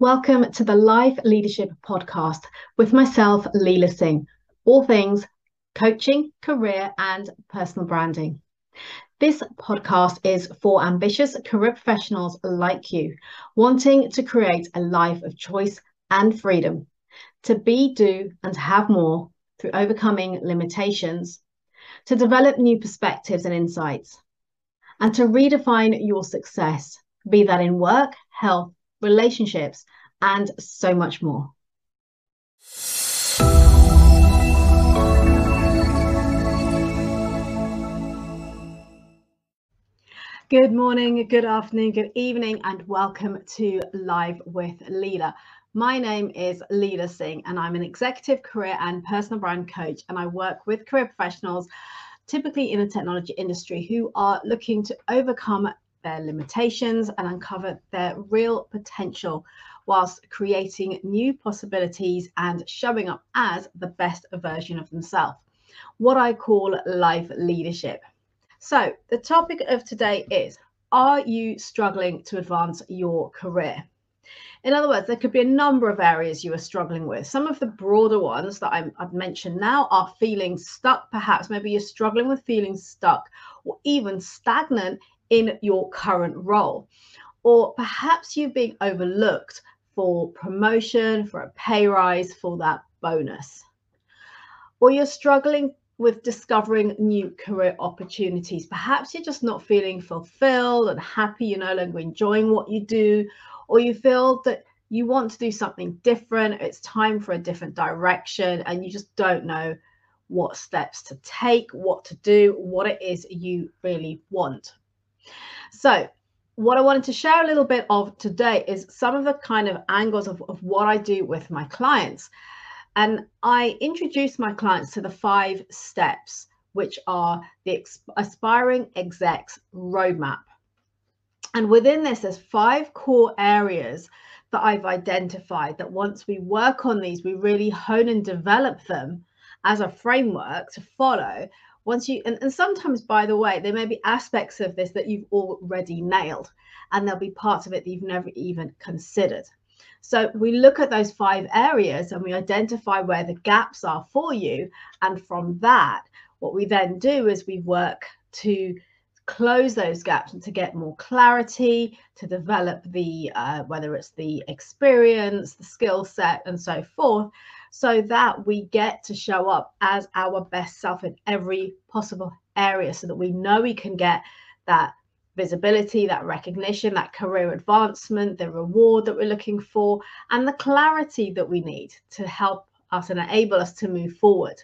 Welcome to the Life Leadership Podcast with myself, Leela Singh, all things coaching, career, and personal branding. This podcast is for ambitious career professionals like you, wanting to create a life of choice and freedom, to be, do, and have more through overcoming limitations, to develop new perspectives and insights, and to redefine your success, be that in work, health, relationships, and so much more. Good morning, good afternoon, good evening, and welcome to Live with Leela. My name is Leela Singh, and I'm an executive career and personal brand coach, and I work with career professionals, typically in the technology industry, who are looking to overcome their limitations and uncover their real potential whilst creating new possibilities and showing up as the best version of themselves, what I call life leadership. So the topic of today is, are you struggling to advance your career? In other words, there could be a number of areas you are struggling with. Some of the broader ones that I've mentioned now are feeling stuck, perhaps. Maybe you're struggling with feeling stuck or even stagnant in your current role. Or perhaps you're being overlooked for promotion, for a pay rise, for that bonus. Or you're struggling with discovering new career opportunities. Perhaps you're just not feeling fulfilled and happy, you're no longer enjoying what you do, or you feel that you want to do something different, it's time for a different direction, and you just don't know what steps to take, what to do, what it is you really want. So what I wanted to share a little bit of today is some of the kind of angles of what I do with my clients. And I introduce my clients to the 5 steps, which are the Aspiring Execs Roadmap. And within this, there's 5 core areas that I've identified that once we work on these, we really hone and develop them as a framework to follow. Once you, and sometimes, by the way, there may be aspects of this that you've already nailed, and there'll be parts of it that you've never even considered. So we look at those 5 areas and we identify where the gaps are for you. And from that, what we then do is we work to close those gaps and to get more clarity, to develop the, whether it's the experience, the skill set, and so forth, so that we get to show up as our best self in every possible area, so that we know we can get that visibility, that recognition, that career advancement, the reward that we're looking for, and the clarity that we need to help us and enable us to move forward.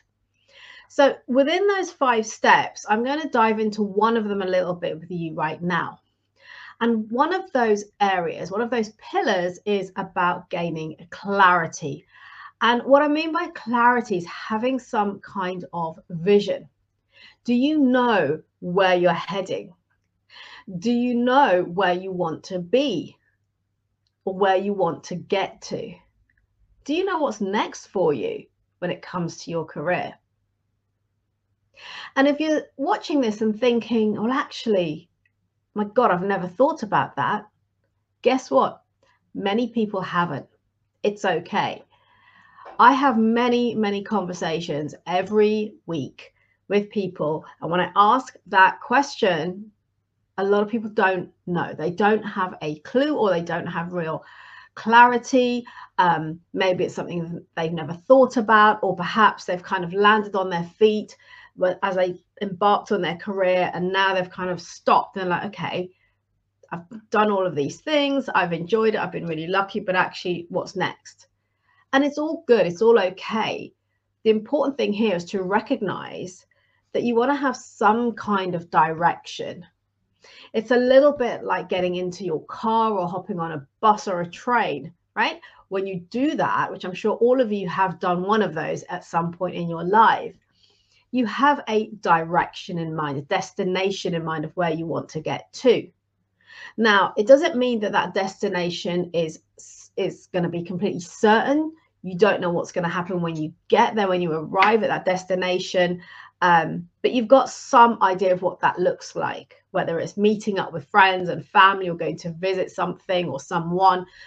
So within those 5 steps, I'm going to dive into one of them a little bit with you right now. And one of those areas, one of those pillars, is about gaining clarity. And what I mean by clarity is having some kind of vision. Do you know where you're heading? Do you know where you want to be or where you want to get to? Do you know what's next for you when it comes to your career? And if you're watching this and thinking, well, actually, my God, I've never thought about that. Guess what? Many people haven't. It's okay. I have many, many conversations every week with people. And when I ask that question, a lot of people don't know. They don't have a clue, or they don't have real clarity. Maybe it's something they've never thought about, or perhaps they've kind of landed on their feet as they embarked on their career, and now they've kind of stopped. They're like, okay, I've done all of these things, I've enjoyed it, I've been really lucky, but actually, what's next? And it's all good, it's all okay. The important thing here is to recognize that you want to have some kind of direction. It's a little bit like getting into your car or hopping on a bus or a train, right? When you do that, which I'm sure all of you have done one of those at some point in your life, you have a direction in mind, a destination in mind of where you want to get to. Now, it doesn't mean that that destination is going to be completely certain. You don't know what's going to happen when you get there, when you arrive at that destination. But you've got some idea of what that looks like, whether it's meeting up with friends and family or going to visit something or someone.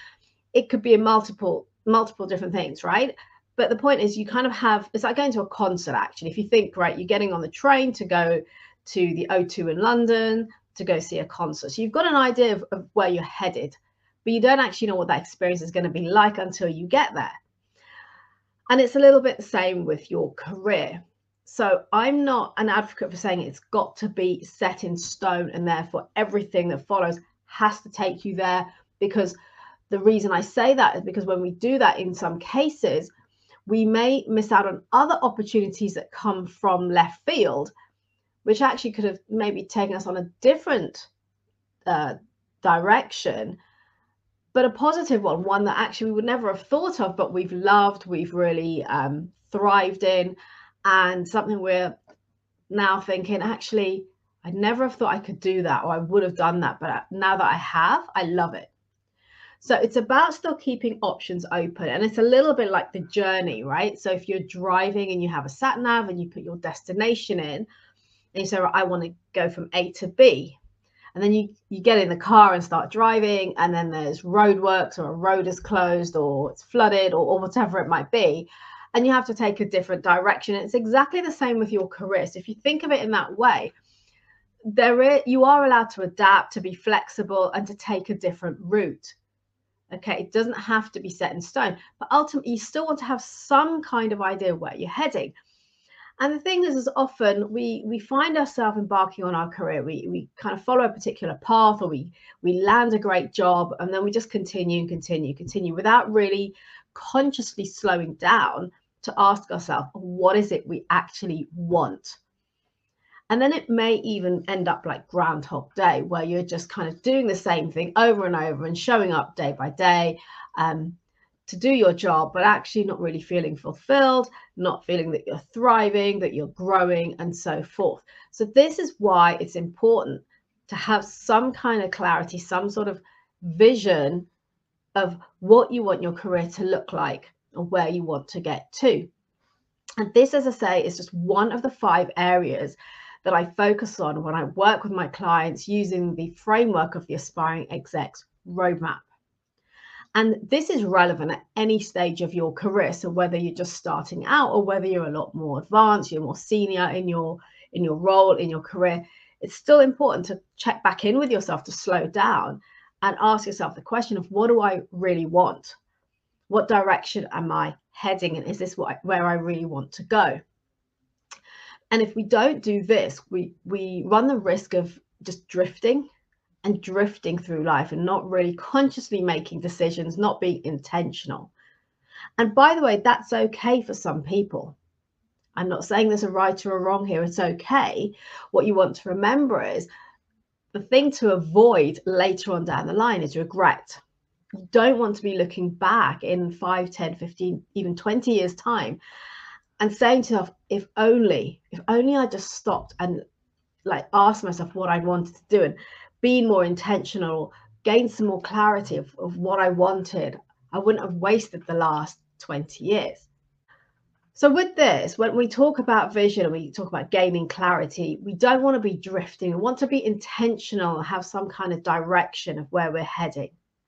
it could be in multiple different things, right? But the point is, you kind of have, it's like going to a concert, actually. If you think, right, you're getting on the train to go to the O2 in London to go see a concert. So you've got an idea of where you're headed, but you don't actually know what that experience is going to be like until you get there. And it's a little bit the same with your career. So I'm not an advocate for saying it's got to be set in stone and therefore everything that follows has to take you there, because the reason I say that is because when we do that, in some cases, we may miss out on other opportunities that come from left field, which actually could have maybe taken us on a different direction, but a positive one that actually we would never have thought of, but we've loved, we've really thrived in, and something we're now thinking, actually, I never have thought I could do that, or I would have done that, but now that I have, I love it. So it's about still keeping options open. And it's a little bit like the journey, right? So if you're driving and you have a sat nav and you put your destination in, and you say, I want to go from A to B. And then you get in the car and start driving, and then there's roadworks, or a road is closed, or it's flooded, or whatever it might be. And you have to take a different direction. It's exactly the same with your career. So if you think of it in that way, you are allowed to adapt, to be flexible, and to take a different route. Okay, it doesn't have to be set in stone, but ultimately you still want to have some kind of idea where you're heading. And the thing is often we find ourselves embarking on our career. We kind of follow a particular path, or we land a great job, and then we just continue without really consciously slowing down to ask ourselves, what is it we actually want? And then it may even end up like Groundhog Day, where you're just kind of doing the same thing over and over and showing up day by day to do your job, but actually not really feeling fulfilled, not feeling that you're thriving, that you're growing, and so forth. So this is why it's important to have some kind of clarity, some sort of vision of what you want your career to look like or where you want to get to. And this, as I say, is just one of the 5 areas that I focus on when I work with my clients using the framework of the Aspiring Execs Roadmap. And this is relevant at any stage of your career. So whether you're just starting out, or whether you're a lot more advanced, you're more senior in your role, in your career, it's still important to check back in with yourself, to slow down and ask yourself the question of, what do I really want? What direction am I heading in? Is this where I really want to go? And if we don't do this, we run the risk of just drifting through life and not really consciously making decisions, not being intentional. And by the way, that's okay for some people. I'm not saying there's a right or a wrong here. It's okay. What you want to remember is the thing to avoid later on down the line is regret. You don't want to be looking back in 5, 10, 15, even 20 years time and saying to yourself, if only I just stopped and like asked myself what I wanted to do and being more intentional, gain some more clarity of what I wanted, I wouldn't have wasted the last 20 years. So with this, when we talk about vision and we talk about gaining clarity, we don't want to be drifting. We want to be intentional, have some kind of direction of where we're heading.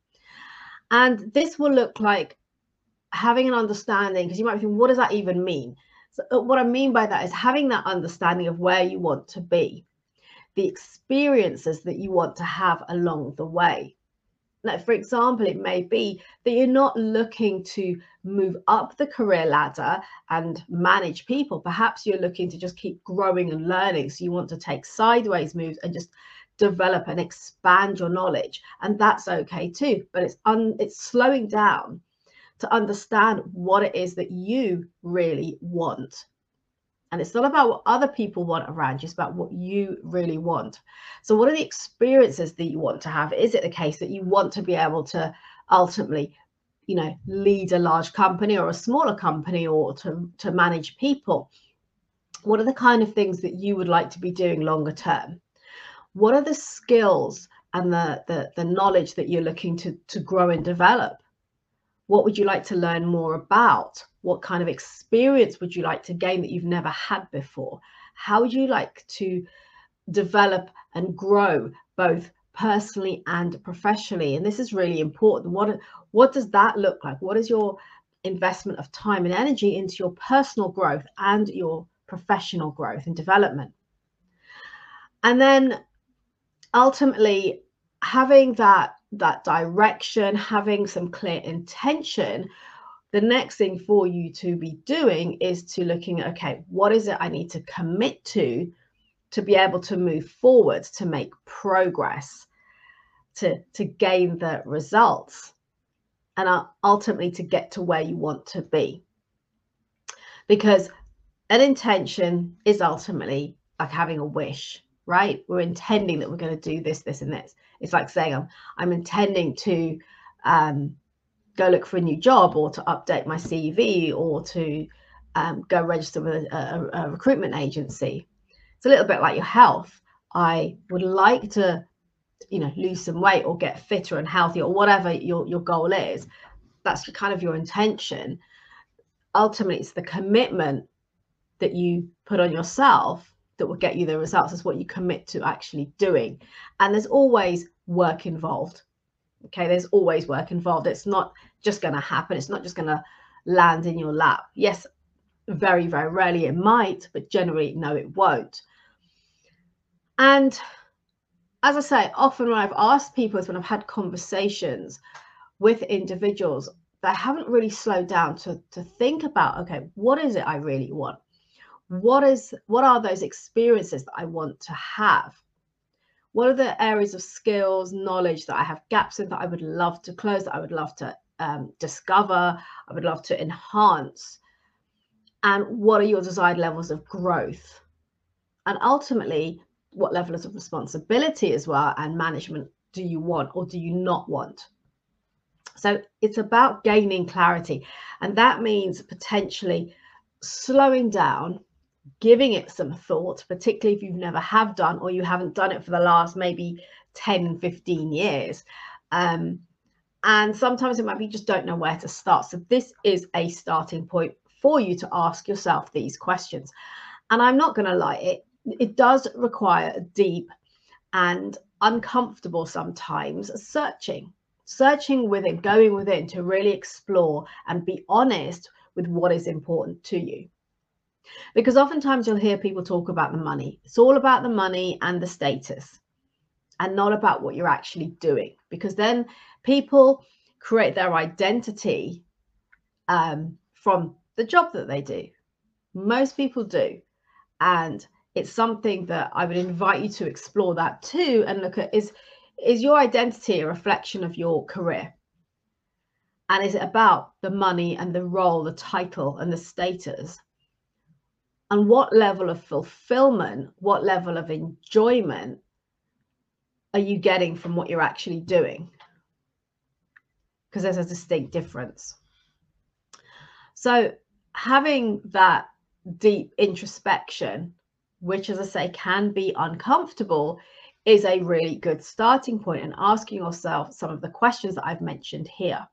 And this will look like having an understanding, because you might think, what does that even mean? So what I mean by that is having that understanding of where you want to be, the experiences that you want to have along the way. Now, for example, it may be that you're not looking to move up the career ladder and manage people. Perhaps you're looking to just keep growing and learning. So you want to take sideways moves and just develop and expand your knowledge. And that's okay too. But it's slowing down to understand what it is that you really want. And it's not about what other people want around you, it's about what you really want. So what are the experiences that you want to have? Is it the case that you want to be able to ultimately, lead a large company or a smaller company, or to manage people? What are the kind of things that you would like to be doing longer term? What are the skills and the knowledge that you're looking to grow and develop? What would you like to learn more about? What kind of experience would you like to gain that you've never had before? How would you like to develop and grow both personally and professionally. And this is really important. What does that look like? What is your investment of time and energy into your personal growth and your professional growth and development? And then ultimately having that direction, having some clear intention, the next thing for you to be doing is to looking at, okay, what is it I need to commit to be able to move forward, to make progress, to gain the results, and ultimately to get to where you want to be. Because an intention is ultimately like having a wish, right? We're intending that we're going to do this, this, and this. It's like saying I'm intending to go look for a new job, or to update my CV, or to go register with a recruitment agency. It's a little bit like your health. I would like to, lose some weight or get fitter and healthier, or whatever your goal is. That's kind of your intention. Ultimately, it's the commitment that you put on yourself that will get you the results. Is what you commit to actually doing. And there's always work involved. Okay, there's always work involved. It's not just going to happen. It's not just going to land in your lap. Yes, very, very rarely it might, but generally, no, it won't. And as I say, often when I've asked people is when I've had conversations with individuals, they haven't really slowed down to think about, okay, what is it I really want? What are those experiences that I want to have? What are the areas of skills, knowledge that I have gaps in that I would love to close, that I would love to discover, I would love to enhance? And what are your desired levels of growth? And ultimately, what levels of responsibility as well and management do you want or do you not want? So it's about gaining clarity. And that means potentially slowing down, giving it some thought, particularly if you've never have done, or you haven't done it for the last maybe 10, 15 years. And sometimes it might be you just don't know where to start. So this is a starting point for you to ask yourself these questions. And I'm not going to lie, it does require deep and uncomfortable sometimes searching within, going within to really explore and be honest with what is important to you. Because oftentimes you'll hear people talk about the money. It's all about the money and the status, and not about what you're actually doing. Because then people create their identity from the job that they do. Most people do. And it's something that I would invite you to explore that too, and look at, is your identity a reflection of your career? And is it about the money and the role, the title and the status? And what level of fulfillment, what level of enjoyment are you getting from what you're actually doing? Because there's a distinct difference. So having that deep introspection, which, as I say, can be uncomfortable, is a really good starting point, and asking yourself some of the questions that I've mentioned here.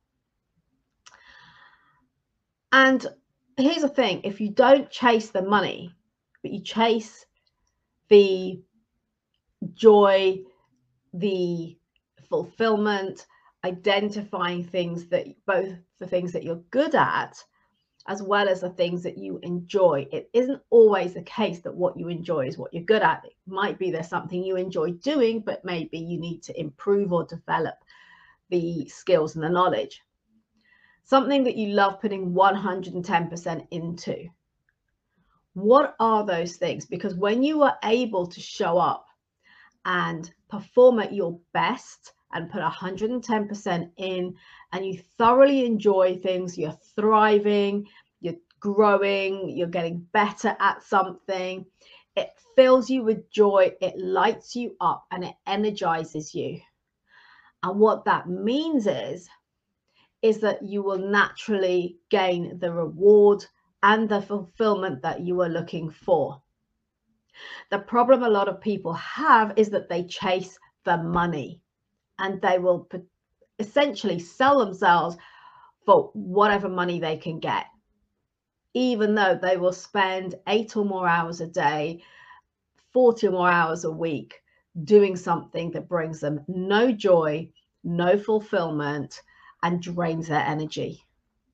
And here's the thing, if you don't chase the money, but you chase the joy, the fulfillment, identifying things that both the things that you're good at, as well as the things that you enjoy. It isn't always the case that what you enjoy is what you're good at. It might be there's something you enjoy doing, but maybe you need to improve or develop the skills and the knowledge. Something that you love putting 110% into. What are those things? Because when you are able to show up and perform at your best and put 110% in, and you thoroughly enjoy things, you're thriving, you're growing, you're getting better at something, it fills you with joy, it lights you up, and it energizes you. And what that means is that you will naturally gain the reward and the fulfillment that you are looking for. The problem a lot of people have is that they chase the money, and they will essentially sell themselves for whatever money they can get, even though they will spend 8 or more hours a day, 40 or more hours a week, doing something that brings them no joy, no fulfillment, and drains their energy.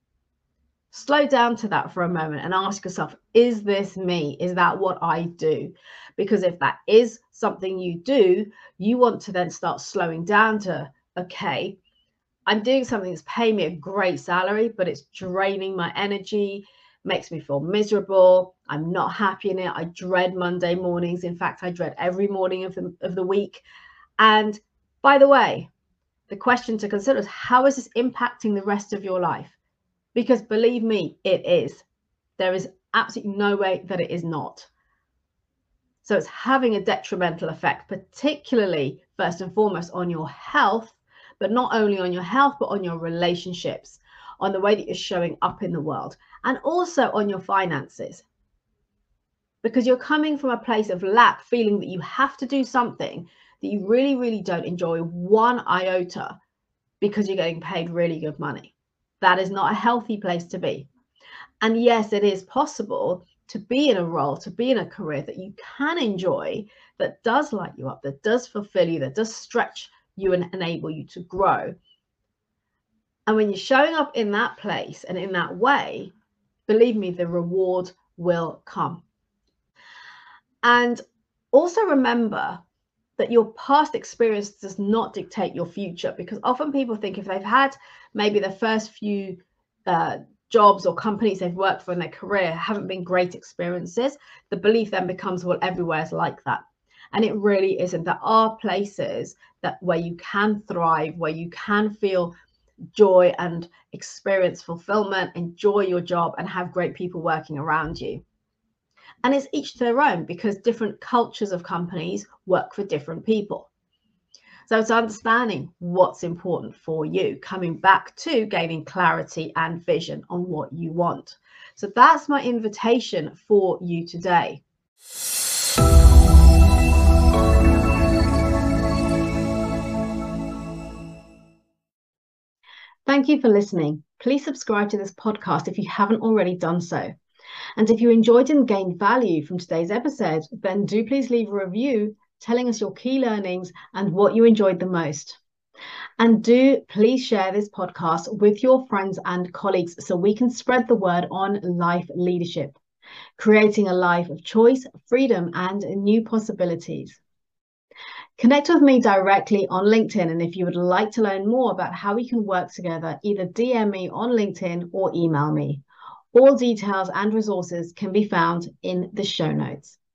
Slow down to that for a moment and ask yourself, is this me? Is that what I do? Because if that is something you do, you want to then start slowing down to, okay, I'm doing something that's paying me a great salary, but it's draining my energy, makes me feel miserable. I'm not happy in it. I dread Monday mornings. In fact, I dread every morning of the week. And by the way, the question to consider is, how is this impacting the rest of your life? Because believe me, it is. There is absolutely no way that it is not. So it's having a detrimental effect, particularly first and foremost on your health, but not only on your health, but on your relationships, on the way that you're showing up in the world, and also on your finances. Because you're coming from a place of lack, feeling that you have to do something that you really, really don't enjoy one iota because you're getting paid really good money. That is not a healthy place to be. And yes, it is possible to be in a role, to be in a career that you can enjoy, that does light you up, that does fulfill you, that does stretch you and enable you to grow. And when you're showing up in that place and in that way, believe me, the reward will come. And also remember that your past experience does not dictate your future, because often people think if they've had maybe the first few jobs or companies they've worked for in their career haven't been great experiences, the belief then becomes, well, everywhere's like that. And it really isn't. There are places where you can thrive, where you can feel joy and experience fulfillment, enjoy your job, and have great people working around you. And it's each their own, because different cultures of companies work for different people. So it's understanding what's important for you, coming back to gaining clarity and vision on what you want. So that's my invitation for you today. Thank you for listening. Please subscribe to this podcast if you haven't already done so. And if you enjoyed and gained value from today's episode, then do please leave a review telling us your key learnings and what you enjoyed the most. And do please share this podcast with your friends and colleagues so we can spread the word on life leadership, creating a life of choice, freedom, and new possibilities. Connect with me directly on LinkedIn, and if you would like to learn more about how we can work together, either DM me on LinkedIn or email me. All details and resources can be found in the show notes.